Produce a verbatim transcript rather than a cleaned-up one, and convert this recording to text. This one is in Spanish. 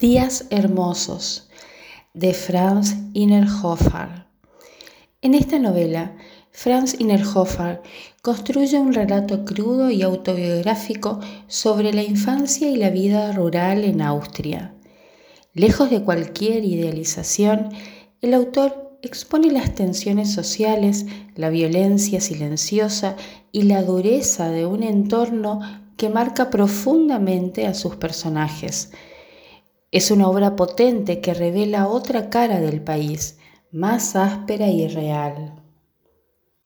Días hermosos, de Franz Innerhofer. En esta novela, Franz Innerhofer construye un relato crudo y autobiográfico sobre la infancia y la vida rural en Austria. Lejos de cualquier idealización, el autor expone las tensiones sociales, la violencia silenciosa y la dureza de un entorno que marca profundamente a sus personajes. Es una obra potente que revela otra cara del país, más áspera y real.